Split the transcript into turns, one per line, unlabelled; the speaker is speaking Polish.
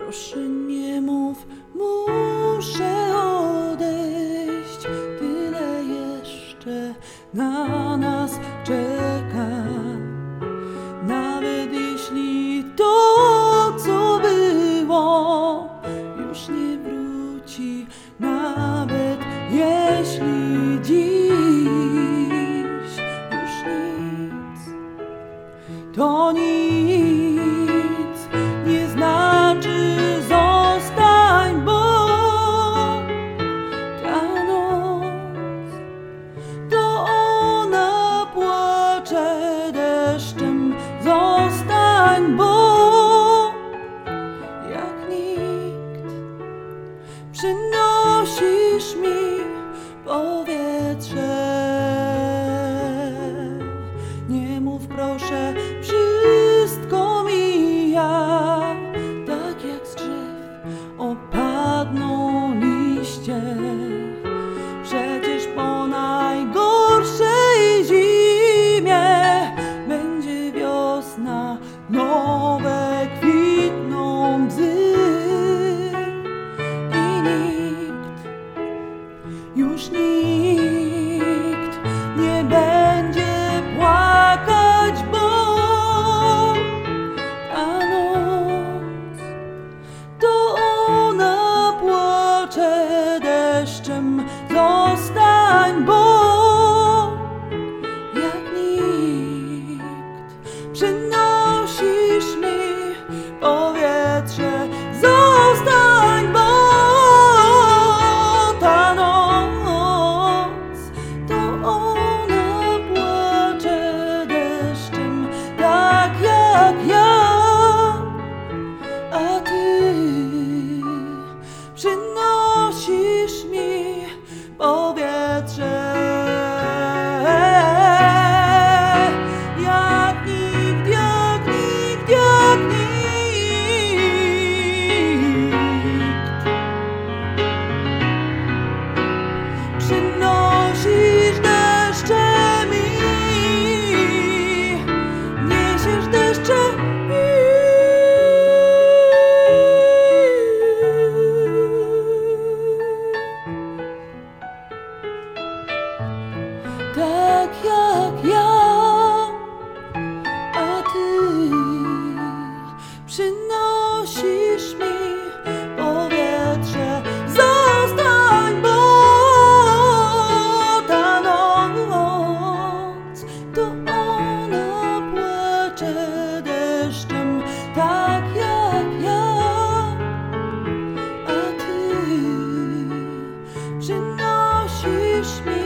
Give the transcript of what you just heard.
Proszę nie mów, muszę odejść, tyle jeszcze na nas czeka. Nawet jeśli to, co było, już nie wróci, nawet jeśli dziś już nic, to nic nie znaczy. Zostań, bo ta noc to ona płacze deszczem. Zostań, bo jak nikt przynosisz mi powietrze. Nie mów proszę, wszystko mija, tak jak z drzew opadną liście. Przecież po najgorszej zimie będzie wiosna, nowe kwitną łzy. I nikt, już nikt nie będzie płakać, bo ta noc to ona płacze deszczem. Zostań, bo jak nikt przynosisz mi powietrze. Zostań, bo ta noc to ona płacze deszczem, tak jak ja, a ty przynosisz mi powietrze. Jak nikt, jak nikt, jak nikt. Przynosisz deszcze mi, niesiesz deszcze mi. Tak jak ja, a ty przynosisz mi powietrze. Zostań, bo ta noc to ona płacze deszczem, tak jak ja, a ty przynosisz mi